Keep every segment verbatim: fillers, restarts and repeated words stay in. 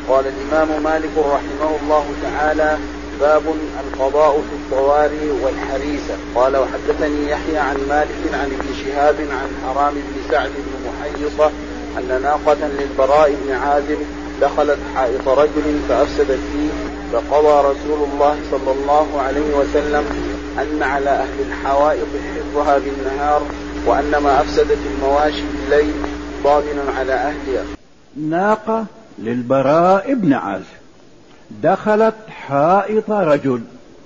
قال الإمام مالك رحمه الله تعالى: باب القضاء في الطوارئ والحريسة. قال: وحدثني يحيى عن مالك عن ابن شهاب عن حرام بن سعد بن محيصة أن ناقة للبراء بن عازب دخلت حائط رجل فأفسدت فيه، فقضى رسول الله صلى الله عليه وسلم أن على أهل الحوائط حفظها بالنهار، وأن ما أفسدت المواشي بالليل ضامن على أهلها. ناقة للبراء بن عازب دخلت حائط رجل.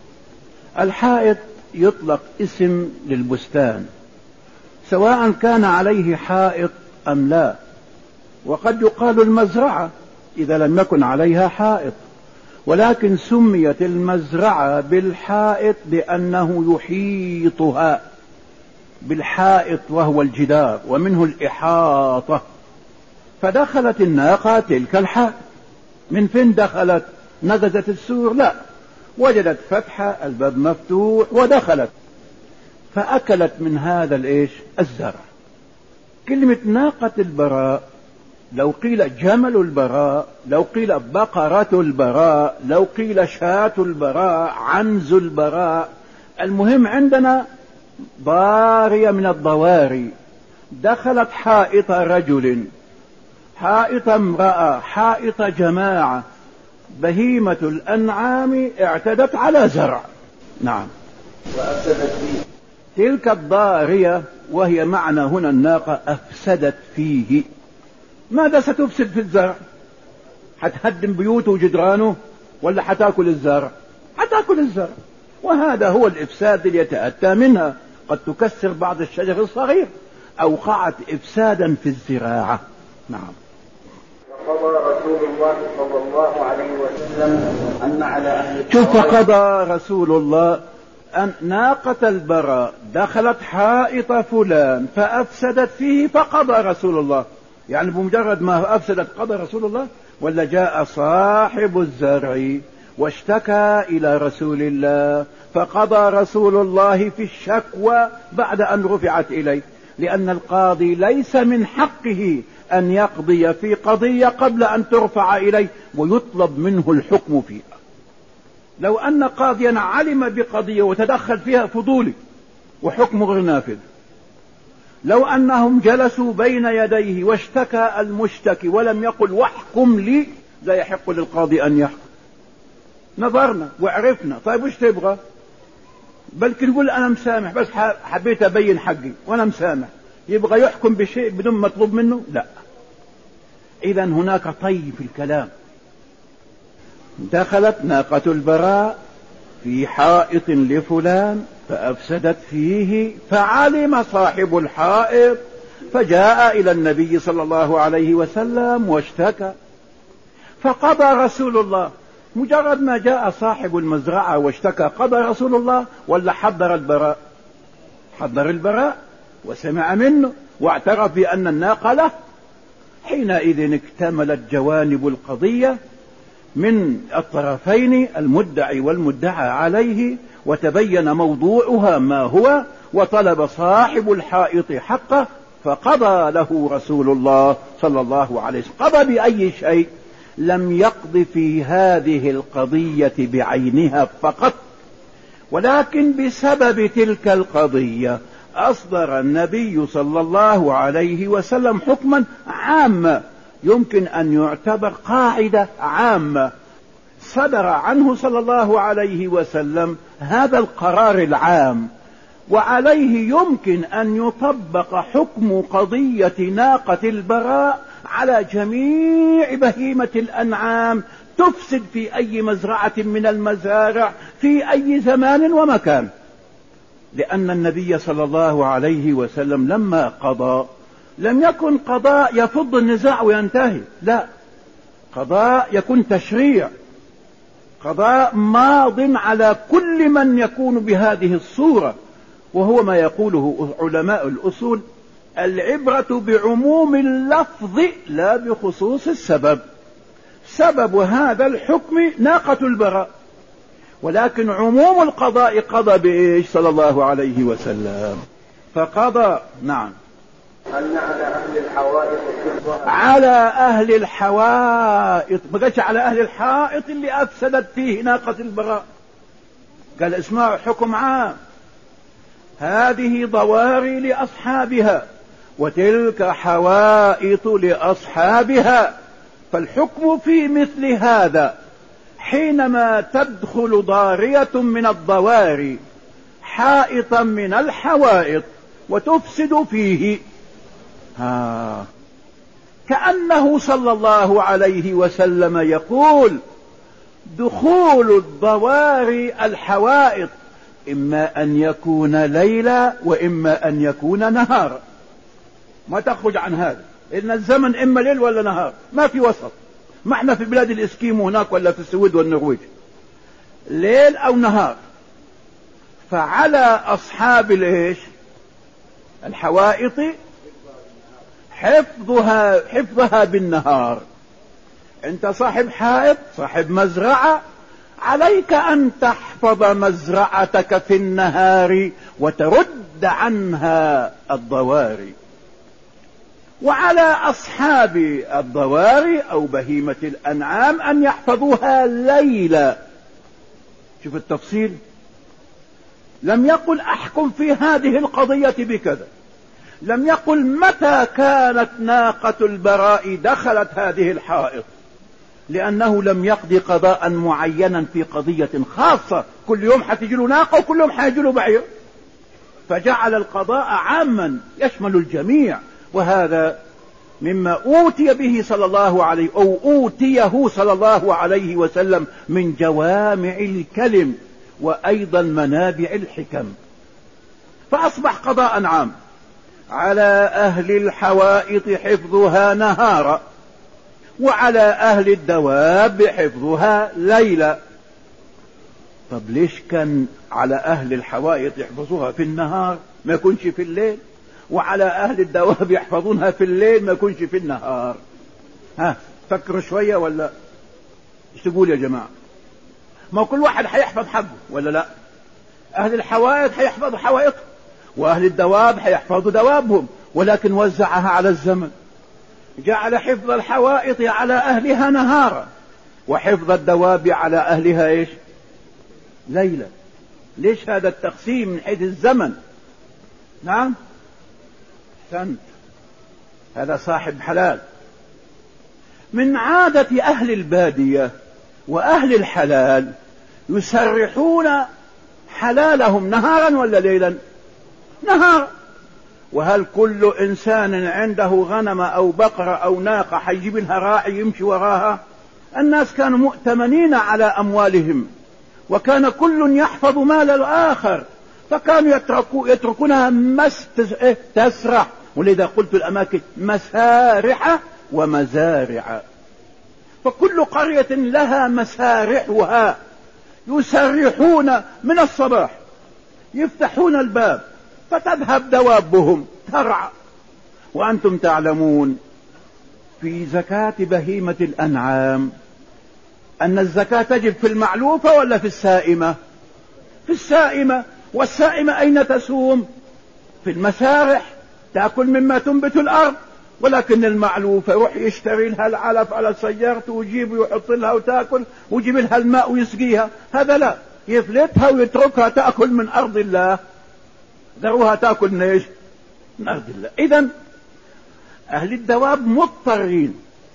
الحائط يطلق اسم للبستان سواء كان عليه حائط أم لا، وقد يقال المزرعة إذا لم يكن عليها حائط، ولكن سميت المزرعة بالحائط لأنه يحيطها بالحائط وهو الجدار، ومنه الإحاطة. فدخلت الناقة تلك الحائط. من فين دخلت؟ نقزت السور؟ لا، وجدت فتحة، الباب مفتوح ودخلت، فأكلت من هذا الإيش؟ الزرع. كلمة ناقة البراء، لو قيل جمل البراء، لو قيل بقرة البراء، لو قيل شاة البراء، عنز البراء، المهم عندنا ضارية من الضواري دخلت حائط رجل، حائط امرأة، حائط جماعة، بهيمة الأنعام اعتدت على زرع. نعم، وأفسدت فيه. تلك الضارية وهي معنى هنا الناقة أفسدت فيه. ماذا ستفسد في الزرع؟ حتهدم بيوته وجدرانه ولا حتاكل الزرع؟ حتاكل الزرع، وهذا هو الإفساد اللي يتأتى منها. قد تكسر بعض الشجر الصغير، أوقعت إفسادا في الزراعة. نعم. وقضى رسول الله صلى الله عليه وسلم أن على أهل شوف، قضى رسول الله أن ناقة البراء دخلت حائط فلان فأفسدت فيه، فقضى رسول الله. يعني بمجرد ما أفسدت قضى رسول الله؟ ولا جاء صاحب الزرع واشتكى إلى رسول الله فقضى رسول الله في الشكوى بعد أن رفعت إليه؟ لأن القاضي ليس من حقه أن يقضي في قضية قبل أن ترفع إليه ويطلب منه الحكم فيها. لو أن قاضيا علم بقضية وتدخل فيها فضولي وحكمه غير نافذ، لو أنهم جلسوا بين يديه واشتكى المشتكي ولم يقل واحكم لي، لا يحق للقاضي أن يحكم. نظرنا وعرفنا، طيب وش تبغى؟ بل يقول أنا مسامح، بس حبيت أبين حقي وأنا مسامح. يبغى يحكم بشيء بدون مطلوب منه؟ لا. إذا هناك طي في الكلام. دخلت ناقة البراء في حائط لفلان فأفسدت فيه، فعلم صاحب الحائط فجاء إلى النبي صلى الله عليه وسلم واشتكى، فقضى رسول الله. مجرد ما جاء صاحب المزرعة واشتكى قضى رسول الله، ولا حضر البراء؟ حضر البراء وسمع منه واعترف بأن الناقة له. حينئذ اكتملت جوانب القضية من الطرفين، المدعي والمدعى عليه، وتبين موضوعها ما هو، وطلب صاحب الحائط حقه، فقضى له رسول الله صلى الله عليه وسلم. قضى بأي شيء؟ لم يقض في هذه القضية بعينها فقط، ولكن بسبب تلك القضية أصدر النبي صلى الله عليه وسلم حكما عاما يمكن أن يعتبر قاعدة عامة. صدر عنه صلى الله عليه وسلم هذا القرار العام، وعليه يمكن أن يطبق حكم قضية ناقة البراء على جميع بهيمة الأنعام تفسد في أي مزرعة من المزارع في أي زمان ومكان. لأن النبي صلى الله عليه وسلم لما قضى لم يكن قضاء يفض النزاع وينتهي، لا، قضاء يكون تشريع، قضاء ماض على كل من يكون بهذه الصورة، وهو ما يقوله علماء الأصول: العبرة بعموم اللفظ لا بخصوص السبب. سبب هذا الحكم ناقة البراء، ولكن عموم القضاء قضى بإيش؟ صلى الله عليه وسلم. فقضى. نعم. أن على أهل الحوائط حفظها. على أهل الحوائط، ما قالش على أهل الحائط اللي أفسدت فيه ناقة البراء، قال اسمعوا حكم عام، هذه ضواري لأصحابها وتلك حوائط لأصحابها. فالحكم في مثل هذا حينما تدخل ضارية من الضواري حائطا من الحوائط وتفسد فيه، ها كأنه صلى الله عليه وسلم يقول دخول الضواري الحوائط إما أن يكون ليلا وإما أن يكون نهارا، ما تخرج عن هذا، إن الزمن إما ليل ولا نهار، ما في وسط. ما احنا في بلاد الإسكيمو هناك ولا في السويد والنرويج، ليل أو نهار. فعلى أصحاب الإيش الحوائط حفظها حفظها بالنهار. انت صاحب حائط صاحب مزرعة، عليك ان تحفظ مزرعتك في النهار وترد عنها الضواري. وعلى اصحاب الضواري او بهيمة الانعام ان يحفظوها ليلا. شوف التفصيل، لم يقل احكم في هذه القضية بكذا، لم يقل متى كانت ناقة البراء دخلت هذه الحائط، لأنه لم يقضي قضاء معينا في قضية خاصة، كل يوم حتجي له ناقة وكل يوم حيجي له بعير، فجعل القضاء عاما يشمل الجميع. وهذا مما أوتي به صلى الله عليه أو أوتيه صلى الله عليه وسلم من جوامع الكلم وأيضا منابع الحكم. فأصبح قضاء عام على أهل الحوائط حفظها نهارا وعلى أهل الدواب حفظها ليلا. طب ليش كان على أهل الحوائط يحفظوها في النهار ما يكونش في الليل، وعلى أهل الدواب يحفظونها في الليل ما يكونش في النهار؟ ها فكروا شوية ولا ايش تقول يا جماعة؟ ما كل واحد حيحفظ حقه ولا لا؟ أهل الحوائط حيحفظوا حوائطهم وأهل الدواب حيحفظوا دوابهم، ولكن وزعها على الزمن، جعل حفظ الحوائط على أهلها نهارا وحفظ الدواب على أهلها إيش ليلا. ليش هذا التقسيم من حيث الزمن؟ نعم سنت، هذا صاحب حلال. من عادة أهل البادية وأهل الحلال يسرحون حلالهم نهارا ولا ليلا؟ نهار. وهل كل إنسان عنده غنم أو بقرة أو ناقة حيجيب لها راعي يمشي وراها؟ الناس كانوا مؤتمنين على أموالهم، وكان كل يحفظ مال الآخر، فكانوا يتركوا يتركونها مس تسرح. ولذا قلت الأماكن مسارح ومزارع، فكل قرية لها مسارحها، يسرحون من الصباح، يفتحون الباب فتذهب دوابهم ترعى. وأنتم تعلمون في زكاة بهيمة الأنعام أن الزكاة تجب في المعلوفة ولا في السائمة؟ في السائمة. والسائمة أين تسوم؟ في المسارح، تأكل مما تنبت الأرض. ولكن المعلوفة يروح يشتري لها العلف على سيارته ويجيب ويحط لها وتأكل ويجيب لها الماء ويسقيها، هذا لا، يفلتها ويتركها تأكل من أرض الله، ذروها تأكل من ايش؟ من أرض الله. إذن أهل الدواب مضطرين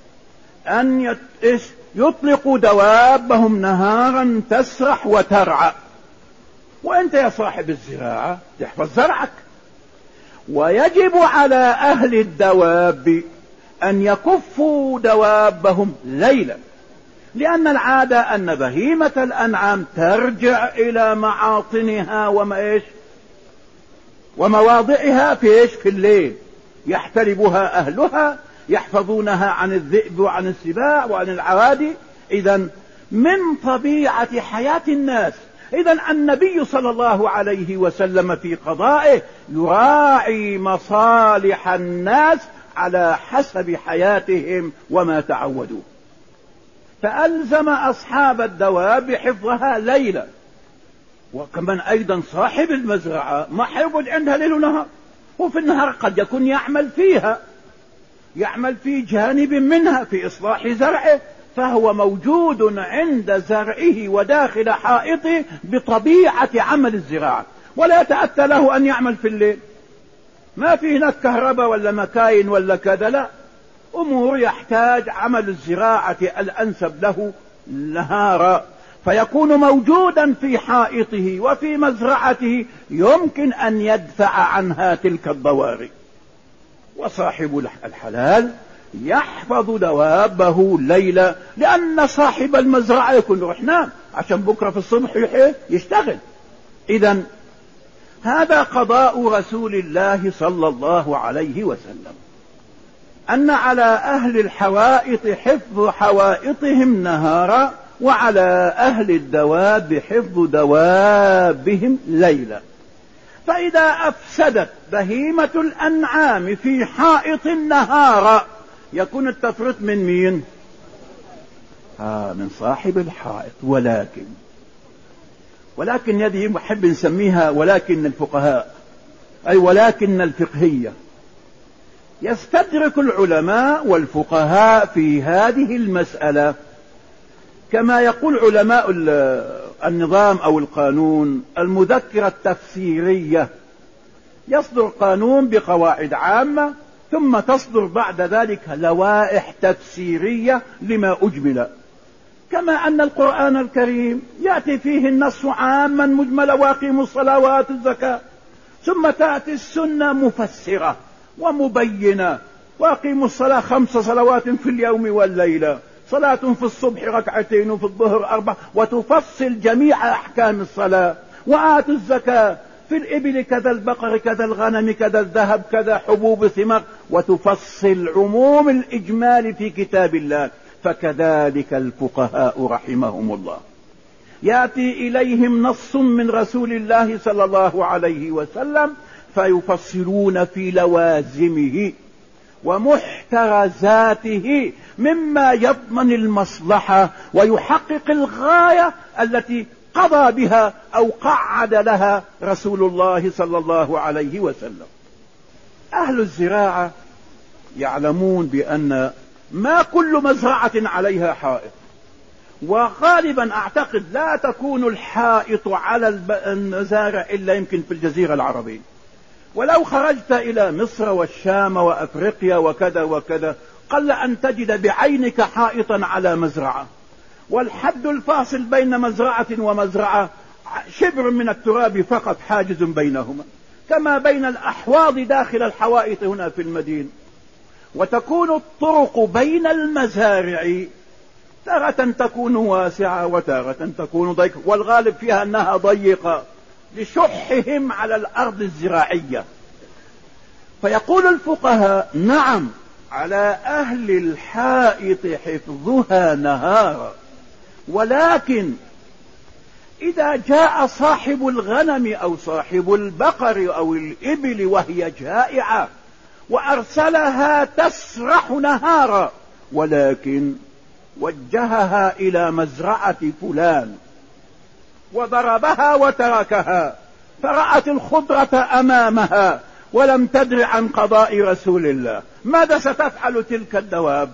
أن يطلقوا دوابهم نهارا تسرح وترعى، وأنت يا صاحب الزراعة تحفظ زرعك. ويجب على أهل الدواب أن يكفوا دوابهم ليلا، لأن العادة أن بهيمة الأنعام ترجع إلى معاطنها وما إيش ومواضعها في إيش في الليل، يحتربها أهلها، يحفظونها عن الذئب وعن السباع وعن العوادي. إذن من طبيعة حياة الناس، إذن النبي صلى الله عليه وسلم في قضائه يراعي مصالح الناس على حسب حياتهم وما تعودوا، فألزم أصحاب الدواب حفظها ليلا. وكمان أيضا صاحب المزرعة ما حيقعد عندها ليل ونهار، وفي النهار قد يكون يعمل فيها، يعمل في جانب منها في إصلاح زرعه، فهو موجود عند زرعه وداخل حائطه بطبيعة عمل الزراعة، ولا يتأتى له أن يعمل في الليل. ما في هناك كهرباء ولا مكاين ولا كذا، لا، أمور يحتاج عمل الزراعة الأنسب له نهارا، فيكون موجودا في حائطه وفي مزرعته، يمكن أن يدفع عنها تلك الضواري. وصاحب الحلال يحفظ دوابه ليلا، لأن صاحب المزرعة يكون روح نام عشان بكرة في الصبح يشتغل. إذن هذا قضاء رسول الله صلى الله عليه وسلم، أن على أهل الحوائط حفظ حوائطهم نهارا، وعلى أهل الدواب حفظ دوابهم ليلا. فإذا أفسدت بهيمة الأنعام في حائط نهارا، يكون التفريط من مين؟ آه من صاحب الحائط. ولكن ولكن هذه محب نسميها ولكن الفقهاء، أي ولكن الفقهية. يستدرك العلماء والفقهاء في هذه المسألة كما يقول علماء النظام أو القانون المذكرة التفسيرية. يصدر قانون بقواعد عامة، ثم تصدر بعد ذلك لوائح تفسيرية لما أجمل، كما أن القرآن الكريم يأتي فيه النص عاما مجملا واقيموا الصلاة وآتوا الزكاة، ثم تأتي السنة مفسرة ومبينة، واقيموا الصلاة خمس صلوات في اليوم والليلة، صلاة في الصبح ركعتين وفي الظهر أربع، وتفصل جميع أحكام الصلاة. وآتوا الزكاة في الإبل كذا، البقر كذا، الغنم كذا، الذهب كذا، حبوب ثمار، وتفصل عموم الإجمال في كتاب الله. فكذلك الفقهاء رحمهم الله يأتي إليهم نص من رسول الله صلى الله عليه وسلم فيفصلون في لوازمه ومحترزاته مما يضمن المصلحة ويحقق الغاية التي قضى بها أو قعد لها رسول الله صلى الله عليه وسلم. أهل الزراعة يعلمون بأن ما كل مزرعة عليها حائط، وغالبا أعتقد لا تكون الحائط على المزارع إلا يمكن في الجزيرة العربية. ولو خرجت إلى مصر والشام وأفريقيا وكذا وكذا قل أن تجد بعينك حائطا على مزرعة، والحد الفاصل بين مزرعة ومزرعة شبر من التراب فقط حاجز بينهما، كما بين الأحواض داخل الحوائط هنا في المدينة. وتكون الطرق بين المزارع تارة تكون واسعة وتارة تكون ضيقة، والغالب فيها أنها ضيقة لشحهم على الأرض الزراعية. فيقول الفقهاء نعم على أهل الحائط حفظها نهارا، ولكن إذا جاء صاحب الغنم أو صاحب البقر أو الإبل وهي جائعة وأرسلها تسرح نهارا، ولكن وجهها إلى مزرعة فلان وضربها وتركها، فرأت الخضرة أمامها ولم تدر عن قضاء رسول الله، ماذا ستفعل تلك الدواب؟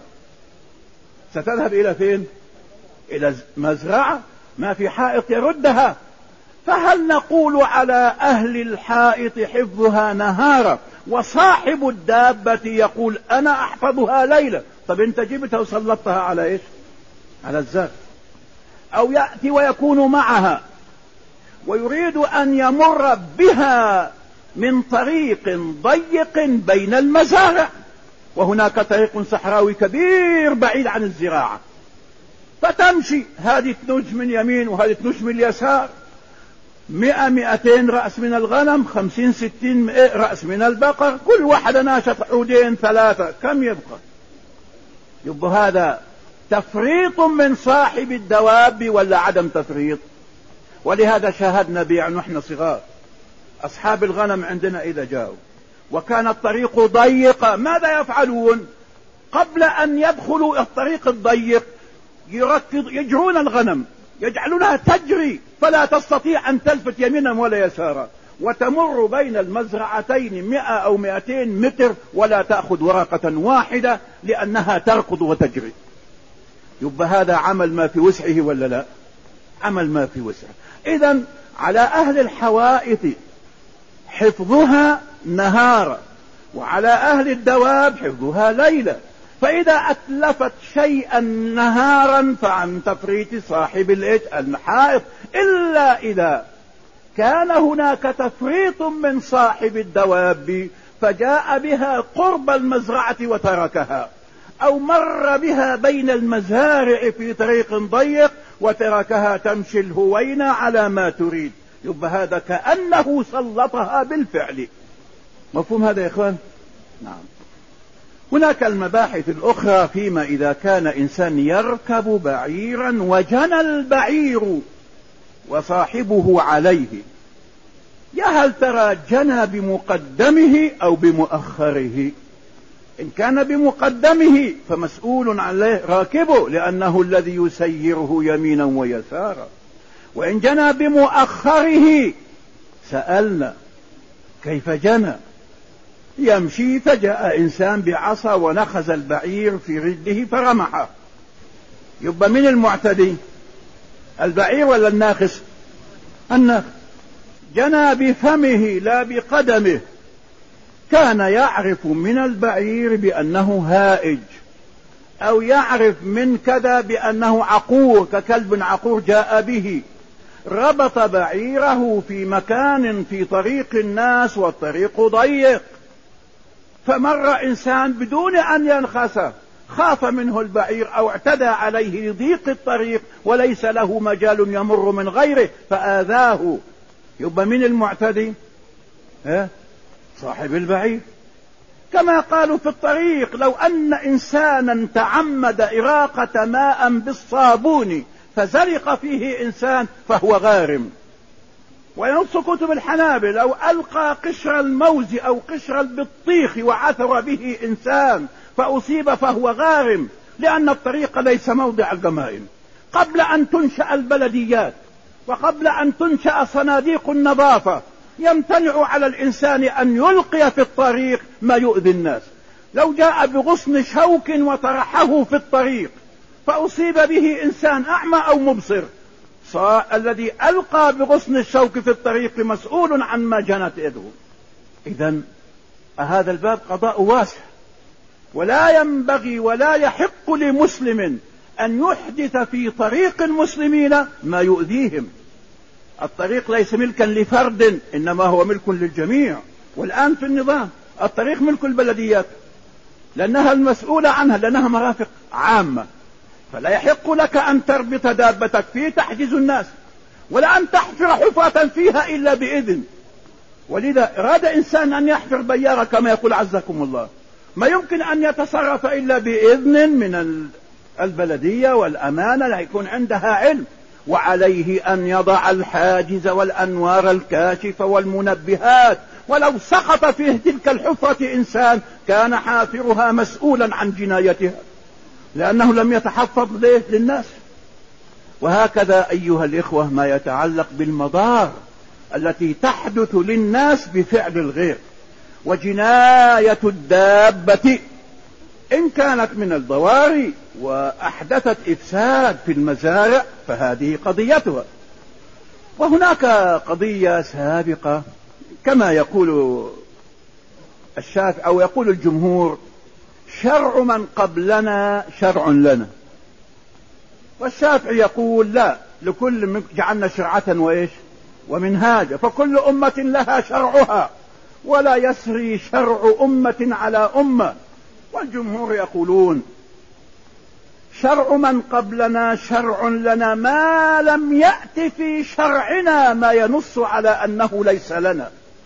ستذهب إلى فين؟ إلى مزرعة ما في حائط يردها. فهل نقول على أهل الحائط حفظها نهارا وصاحب الدابة يقول أنا أحفظها ليلة؟ طب انت جبتها وسلطتها على إيش؟ على الزرع. أو يأتي ويكون معها ويريد أن يمر بها من طريق ضيق بين المزارع، وهناك طريق صحراوي كبير بعيد عن الزراعة، فتمشي هذه تنج من يمين وهذه تنج من اليسار، مئة مئتين رأس من الغنم، خمسين ستين رأس من البقر، كل واحدة ناشط عودين ثلاثة، كم يبقى؟ يبقى هذا تفريط من صاحب الدواب ولا عدم تفريط؟ ولهذا شاهدنا بيع نحن صغار أصحاب الغنم عندنا إذا جاءوا وكان الطريق ضيقة ماذا يفعلون؟ قبل أن يدخلوا الطريق الضيق يركض يجرون الغنم، يجعلونها تجري فلا تستطيع أن تلفت يمينا ولا يسارا، وتمر بين المزرعتين مئة أو مئتين متر ولا تأخذ ورقة واحدة لأنها تركض وتجري. يبقى هذا عمل ما في وسعه ولا لا؟ عمل ما في وسعه. إذن على أهل الحوائط حفظها نهارا، وعلى أهل الدواب حفظها ليلا. فإذا أتلفت شيئا نهارا فعن تفريط صاحب الحائط، إلا إذا كان هناك تفريط من صاحب الدواب فجاء بها قرب المزرعة وتركها، أو مر بها بين المزارع في طريق ضيق وتركها تمشي الهوينة على ما تريد، يبقى هذا كأنه سلطها بالفعل. مفهوم هذا يا إخوان؟ نعم. هناك المباحث الأخرى فيما إذا كان إنسان يركب بعيرا وجنى البعير وصاحبه عليه، يا هل ترى جنى بمقدمه أو بمؤخره؟ إن كان بمقدمه فمسؤول عليه راكبه لأنه الذي يسيره يمينا ويسارا، وإن جنى بمؤخره سألنا كيف جنى؟ يمشي فجاء إنسان بعصا ونخز البعير في رجله فرمحه، يبقى من المعتدي؟ البعير ولا الناخس؟ الناخس. جنى بفمه لا بقدمه، كان يعرف من البعير بأنه هائج، أو يعرف من كذا بأنه عقور ككلب عقور جاء به، ربط بعيره في مكان في طريق الناس والطريق ضيق، فمر إنسان بدون أن ينخسه، خاف منه البعير أو اعتدى عليه لضيق الطريق وليس له مجال يمر من غيره فآذاه، يبقى من المعتدي؟ ها؟ صاحب البعير. كما قالوا في الطريق لو أن إنسانا تعمد إراقة ماء بالصابون فزرق فيه إنسان فهو غارم. وينص كتب الحنابل لو ألقى قشر الموز أو قشر البطيخ وعثر به إنسان فأصيب فهو غارم، لأن الطريق ليس موضع الجمائم. قبل أن تنشأ البلديات وقبل أن تنشأ صناديق النظافة يمتنع على الإنسان أن يلقي في الطريق ما يؤذي الناس. لو جاء بغصن شوك وطرحه في الطريق فأصيب به إنسان أعمى أو مبصر، الذي ألقى بغصن الشوك في الطريق مسؤول عن ما جنت يده. إذن هذا الباب قضاء واسع، ولا ينبغي ولا يحق لمسلم أن يحدث في طريق المسلمين ما يؤذيهم. الطريق ليس ملكا لفرد، إنما هو ملك للجميع. والآن في النظام الطريق ملك البلديات لأنها المسؤولة عنها، لأنها مرافق عامة، فلا يحق لك أن تربط دابتك فيه تحجز الناس، ولا أن تحفر حفرة فيها إلا بإذن. ولذا أراد إنسان أن يحفر بيارة كما يقول عزكم الله، ما يمكن أن يتصرف إلا بإذن من البلدية والأمانة، لا يكون عندها علم، وعليه أن يضع الحاجز والأنوار الكاشفة والمنبهات. ولو سقط فيه تلك الحفرة إنسان كان حافرها مسؤولا عن جنايتها، لأنه لم يتحفظ ليه للناس. وهكذا أيها الإخوة ما يتعلق بالمضار التي تحدث للناس بفعل الغير. وجناية الدابة إن كانت من الضواري وأحدثت إفساد في المزارع فهذه قضيتها. وهناك قضية سابقة كما يقول الشافعي أو يقول الجمهور: شرع من قبلنا شرع لنا. والشافعي يقول: لا، لكل جعلنا شرعة وإيش ومنهاجا، فكل أمة لها شرعها ولا يسري شرع أمة على أمة. والجمهور يقولون: شرع من قبلنا شرع لنا ما لم يأت في شرعنا ما ينص على أنه ليس لنا.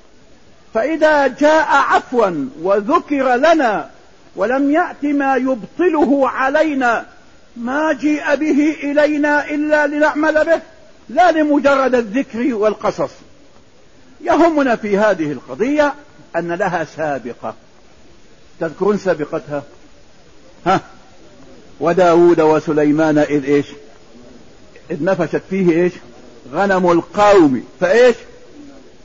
فإذا جاء عفوا وذكر لنا ولم يأت ما يبطله علينا ما جيء به إلينا إلا لنعمل به، لا لمجرد الذكر والقصص. يهمنا في هذه القضية أن لها سابقة. تذكرون سابقتها؟ ها؟ وداود وسليمان إذ إيش إذ نفشت فيه إيش غنم القوم فإيش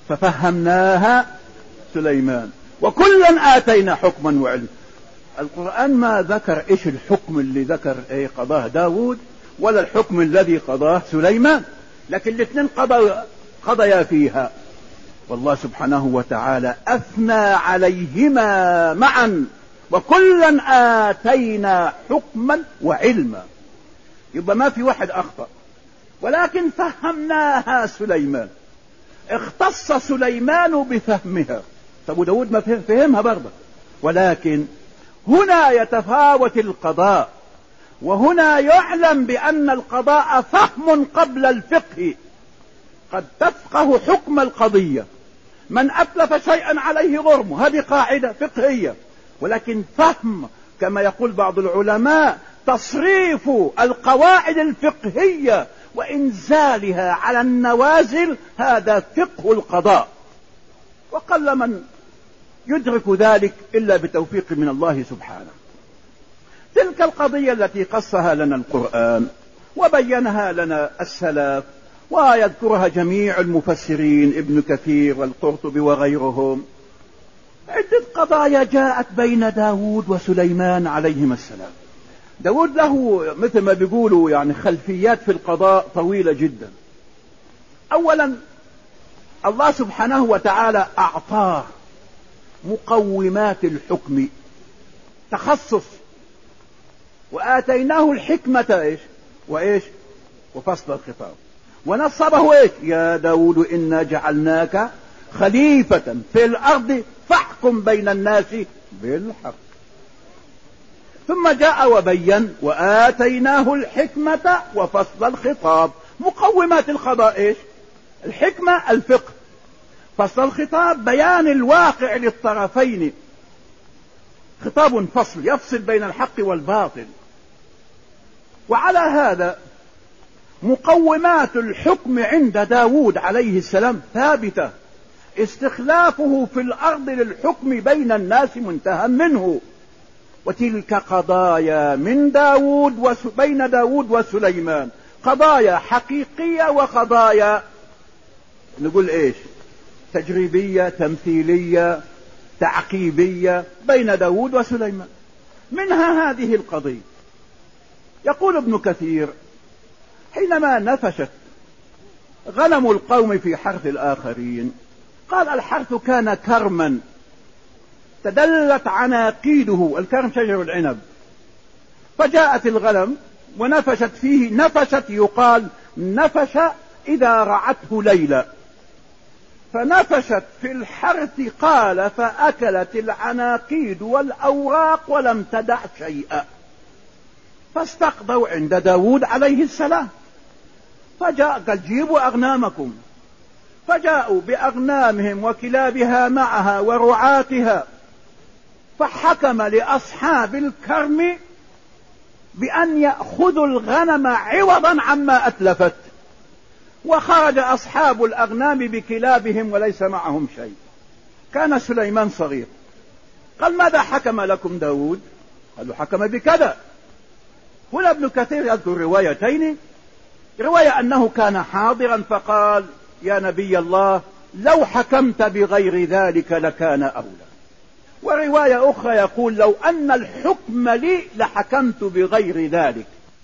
ففهمناها سليمان وكلا آتينا حكما وعلما. القرآن ما ذكر إيش الحكم اللي ذكر إيه قضاه داود ولا الحكم الذي قضاه سليمان، لكن الاثنين قضى قضيا فيها. والله سبحانه وتعالى أثنى عليهما معا وكلا آتينا حكما وعلما. يبقى ما في واحد أخطأ، ولكن فهمناها سليمان، اختص سليمان بفهمها. طب داود ما فهمها برضه، ولكن هنا يتفاوت القضاء، وهنا يعلم بأن القضاء فهم قبل الفقه. قد تفقه حكم القضية، من أتلف شيئا عليه غرمه، هذه قاعدة فقهية، ولكن فهم كما يقول بعض العلماء تصريف القواعد الفقهية وإنزالها على النوازل، هذا فقه القضاء، وقل من يدرك ذلك إلا بتوفيق من الله سبحانه. تلك القضية التي قصها لنا القرآن وبينها لنا السلف ويذكرها جميع المفسرين ابن كثير والقرطبي وغيرهم، عدة قضايا جاءت بين داود وسليمان عليهما السلام. داود له مثل ما بيقولوا يعني خلفيات في القضاء طويلة جدا. أولا الله سبحانه وتعالى أعطاه مقومات الحكم، تخصص، وآتيناه الحكمة إيش وإيش وفصل الخطاب، ونصبه إيش يا داود إنا جعلناك خليفة في الأرض فاحكم بين الناس بالحق. ثم جاء وبين وآتيناه الحكمة وفصل الخطاب. مقومات القضاء إيش؟ الحكمة الفقه، فصل الخطاب بيان الواقع للطرفين، خطاب فصل يفصل بين الحق والباطل. وعلى هذا مقومات الحكم عند داود عليه السلام ثابتة، استخلافه في الأرض للحكم بين الناس منتهى منه. وتلك قضايا من داود وبين داود وسليمان، قضايا حقيقية وقضايا نقول ايش تجريبية تمثيلية تعقيبية بين داود وسليمان. منها هذه القضية. يقول ابن كثير حينما نفشت غنم القوم في حرث الآخرين، قال الحرث كان كرما تدلت عناقيده، الكرم شجر العنب، فجاءت الغنم ونفشت فيه، نفشت يقال نفش إذا رعته ليلى، فنفشت في الحرث قال فأكلت العناقيد والأوراق ولم تدع شيئا، فاستقضوا عند داود عليه السلام، فجاء قال جيبوا أغنامكم، فجاءوا بأغنامهم وكلابها معها ورعاتها، فحكم لأصحاب الكرم بأن يأخذوا الغنم عوضا عما أتلفت، وخرج أصحاب الأغنام بكلابهم وليس معهم شيء. كان سليمان صغير، قال ماذا حكم لكم داود؟ قالوا حكم بكذا. هنا ابن كثير يذكر روايتين، رواية أنه كان حاضرا فقال يا نبي الله لو حكمت بغير ذلك لكان أولى، ورواية أخرى يقول لو أن الحكم لي لحكمت بغير ذلك.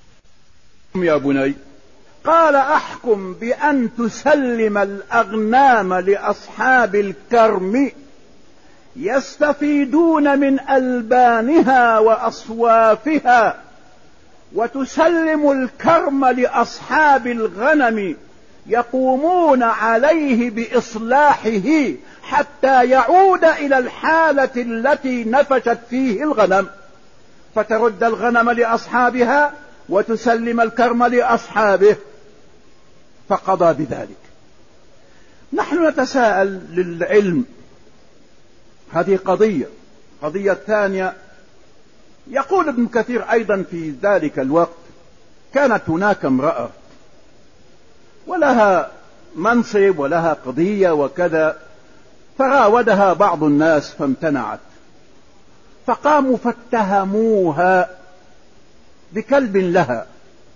يا بني قال أحكم بأن تسلم الأغنام لأصحاب الكرم يستفيدون من ألبانها وأصوافها، وتسلم الكرم لأصحاب الغنم يقومون عليه بإصلاحه حتى يعود إلى الحالة التي نفشت فيه الغنم، فترد الغنم لأصحابها وتسلم الكرم لأصحابه، فقضى بذلك. نحن نتساءل للعلم، هذه قضية. قضية ثانية يقول ابن كثير أيضا في ذلك الوقت كانت هناك امرأة ولها منصب ولها قضية وكذا، فراودها بعض الناس فامتنعت، فقاموا فاتهموها بكلب لها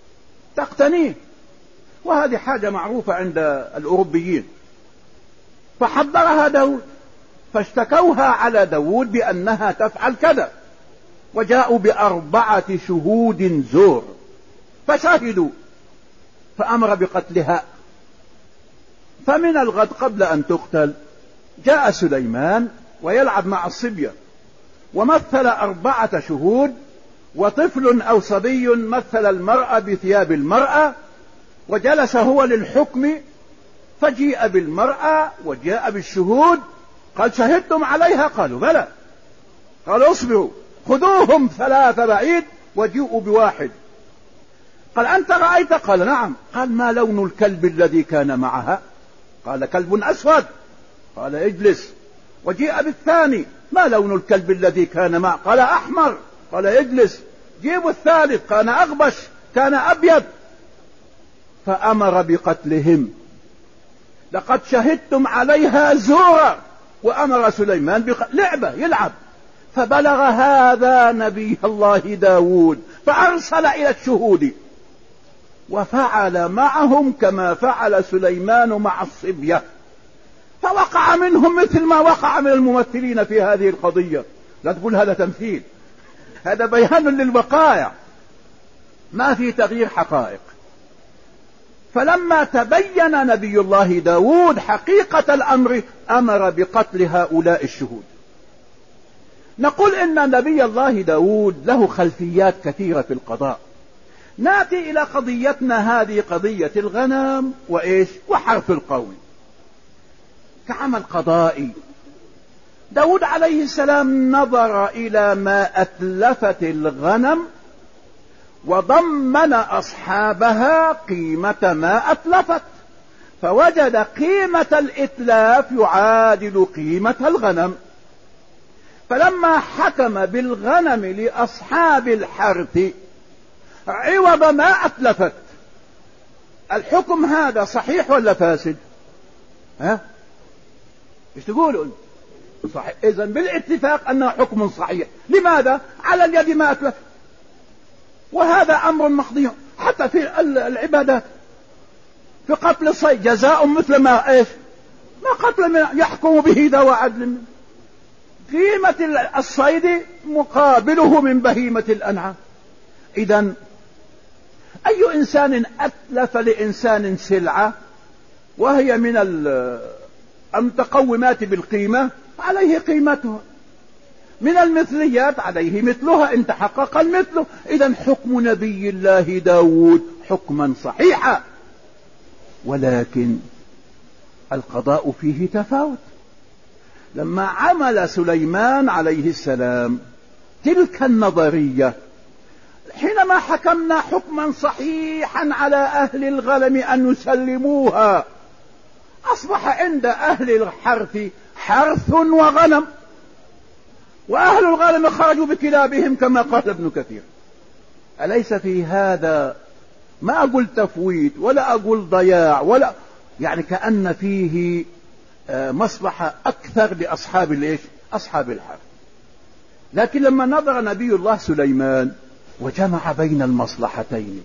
تقتنيه، وهذه حاجة معروفة عند الأوروبيين، فحضرها داود، فاشتكوها على داود بأنها تفعل كذا، وجاءوا بأربعة شهود زور فشهدوا، فأمر بقتلها. فمن الغد قبل أن تقتل جاء سليمان ويلعب مع الصبية، ومثل أربعة شهود، وطفل أو صبي مثل المرأة بثياب المرأة، وجلس هو للحكم، فجيء بالمرأة وجاء بالشهود. قال شهدتم عليها؟ قالوا بلى. قال اصبروا، خذوهم ثلاثة بعيد وجيئوا بواحد. قال أنت رأيت؟ قال نعم. قال ما لون الكلب الذي كان معها؟ قال كلب أسود. قال اجلس. وجيء بالثاني، ما لون الكلب الذي كان معه؟ قال أحمر. قال اجلس. جيبوا الثالث، كان أغبش، كان أبيض. فأمر بقتلهم. لقد شهدتم عليها زورا. وأمر سليمان بقتل، لعبة يلعب. فبلغ هذا نبي الله داود، فأرسل إلى الشهود، وفعل معهم كما فعل سليمان مع الصبية، فوقع منهم مثل ما وقع من الممثلين في هذه القضية. لا تقول هذا تمثيل، هذا بيان للوقائع، ما في تغيير حقائق. فلما تبين نبي الله داود حقيقة الأمر أمر بقتل هؤلاء الشهود. نقول إن نبي الله داود له خلفيات كثيرة في القضاء. نأتي إلى قضيتنا هذه، قضية الغنم وإيش وحرث القوم كعمل قضائي. داود عليه السلام نظر إلى ما أتلفت الغنم، وضمن أصحابها قيمة ما أتلفت، فوجد قيمة الإتلاف يعادل قيمة الغنم. فلما حكم بالغنم لأصحاب الحرث عوض ما أتلفت، الحكم هذا صحيح ولا فاسد؟ ها؟ ايش تقولوا؟ صحيح. إذن بالاتفاق أنه حكم صحيح. لماذا؟ على اليد ما أتلف، وهذا أمر مقضي. حتى في العبادات، في قتل الصيد جزاء مثل ما إيش ما قتل من يحكم به ذو عدل. قيمة الصيد مقابله من بهيمة الأنعام. إذن أي إنسان أتلف لإنسان سلعة وهي من المتقومات بالقيمة عليه قيمتها، من المثليات عليه مثلها إن تحقق المثل. إذن حكم نبي الله داود حكما صحيحا، ولكن القضاء فيه تفاوت. لما عمل سليمان عليه السلام تلك النظرية، حينما حكمنا حكما صحيحا على أهل الغنم أن يسلموها، أصبح عند أهل الحرث حرث وغنم، وأهل الغنم خرجوا بكلابهم كما قال ابن كثير. أليس في هذا، ما أقول تفويت ولا أقول ضياع، ولا يعني كأن فيه مصلحة أكثر لأصحاب الإيش أصحاب الحرث. لكن لما نظر نبي الله سليمان وجمع بين المصلحتين،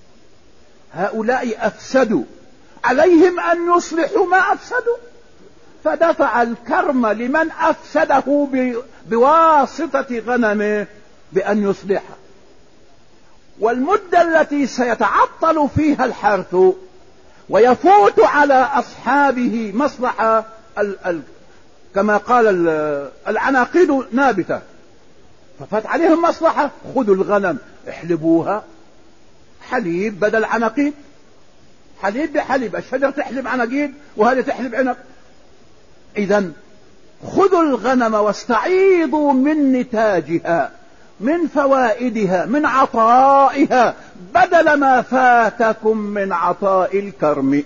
هؤلاء أفسدوا، عليهم أن يصلحوا ما أفسدوا، فدفع الكرم لمن أفسده بواسطة غنمه بأن يصلحها. والمدة التي سيتعطل فيها الحرث ويفوت على أصحابه مصلحة ال ال كما قال العناقيد نابتة، ففات عليهم مصلحة. خذوا الغنم احلبوها حليب بدل عناقيد، حليب بحليب، الشجر تحلب عناقيد وهذه تحلب عنب. إذن خذوا الغنم واستعيضوا من نتاجها، من فوائدها، من عطائها، بدل ما فاتكم من عطاء الكرم.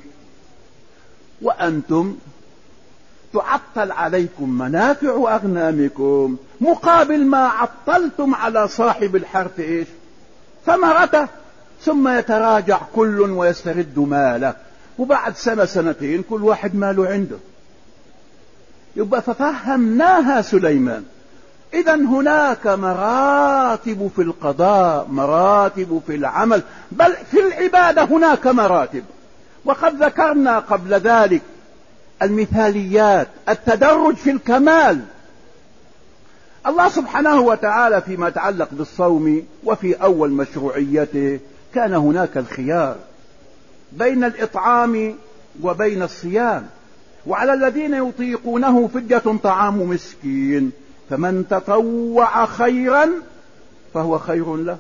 وأنتم تعطل عليكم منافع أغنامكم مقابل ما عطلتم على صاحب الحرث إيش ثمرته، ثم يتراجع كل ويسترد ماله، وبعد سنة سنتين كل واحد ماله عنده. يبقى ففهمناها سليمان. إذن هناك مراتب في القضاء، مراتب في العمل، بل في العبادة هناك مراتب. وقد ذكرنا قبل ذلك المثاليات، التدرج في الكمال. الله سبحانه وتعالى فيما يتعلق بالصوم وفي أول مشروعيته كان هناك الخيار بين الإطعام وبين الصيام، وعلى الذين يطيقونه فدية طعام مسكين، فمن تطوع خيرا فهو خير له.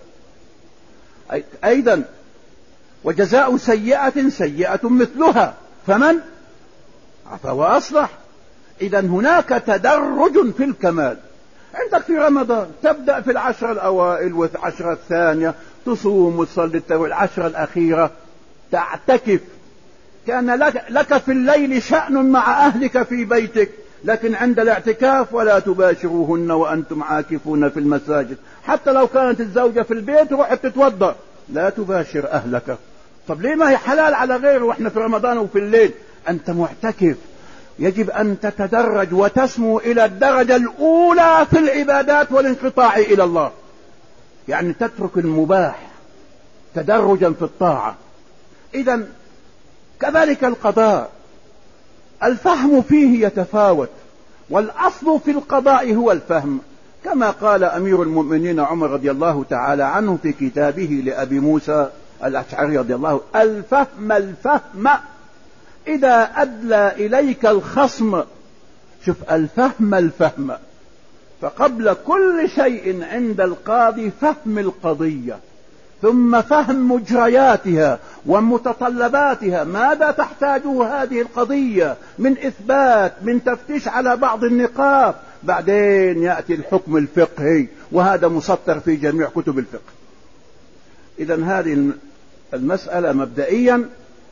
أيضا وجزاء سيئة سيئة مثلها فمن عفا وأصلح. إذا هناك تدرج في الكمال. عندك في رمضان تبدأ في العشر الأوائل والعشر الثانية تصوم وتصلي التراويح، العشر الأخيرة تعتكف. كان لك, لك في الليل شأن مع أهلك في بيتك، لكن عند الاعتكاف ولا تباشروهن وأنتم عاكفون في المساجد. حتى لو كانت الزوجة في البيت روحت تتوضأ لا تباشر أهلك. طب ليه ما هي حلال على غيره وإحنا في رمضان وفي الليل؟ أنت معتكف. يجب أن تتدرج وتسمو إلى الدرجة الأولى في العبادات والانقطاع إلى الله، يعني تترك المباح تدرجا في الطاعة. إذن كذلك القضاء الفهم فيه يتفاوت، والأصل في القضاء هو الفهم، كما قال أمير المؤمنين عمر رضي الله تعالى عنه في كتابه لأبي موسى الأشعري رضي الله: الفهم الفهم إذا أدلى إليك الخصم. شوف، الفهم الفهم، فقبل كل شيء عند القاضي فهم القضية، ثم فهم مجرياتها ومتطلباتها، ماذا تحتاجه هذه القضية من إثبات، من تفتيش على بعض النقاط، بعدين يأتي الحكم الفقهي، وهذا مسطر في جميع كتب الفقه. إذن هذه المسألة مبدئيا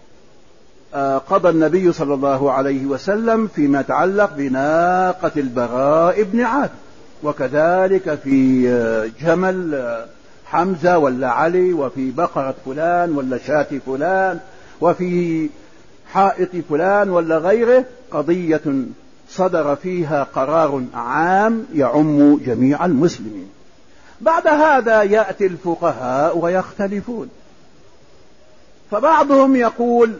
قضى النبي صلى الله عليه وسلم فيما يتعلق بناقة البراء بن عازب، وكذلك في جمل حمزة ولا علي، وفي بقرة فلان ولا شاة فلان، وفي حائط فلان ولا غيره، قضية صدر فيها قرار عام يعم جميع المسلمين. بعد هذا يأتي الفقهاء ويختلفون، فبعضهم يقول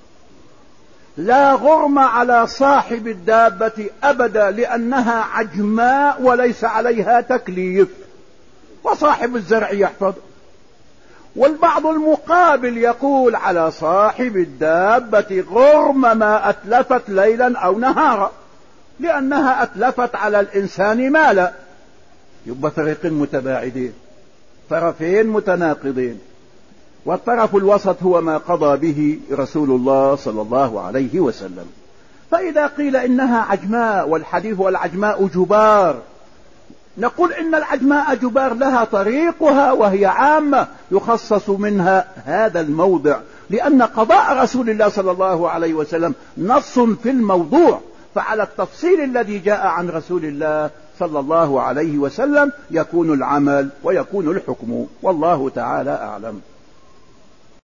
لا غرم على صاحب الدابة أبدا لأنها عجماء وليس عليها تكليف، وصاحب الزرع يحفظ. والبعض المقابل يقول على صاحب الدابة غرم ما أتلفت ليلا أو نهارا لأنها أتلفت على الإنسان مالا. يبقى فريقين متباعدين، طرفين متناقضين، والطرف الوسط هو ما قضى به رسول الله صلى الله عليه وسلم. فإذا قيل إنها عجماء، والحديث والعجماء جبار، نقول إن العجماء جبار لها طريقها وهي عامة يخصص منها هذا الموضع، لأن قضاء رسول الله صلى الله عليه وسلم نص في الموضوع، فعلى التفصيل الذي جاء عن رسول الله صلى الله عليه وسلم يكون العمل ويكون الحكم، والله تعالى أعلم.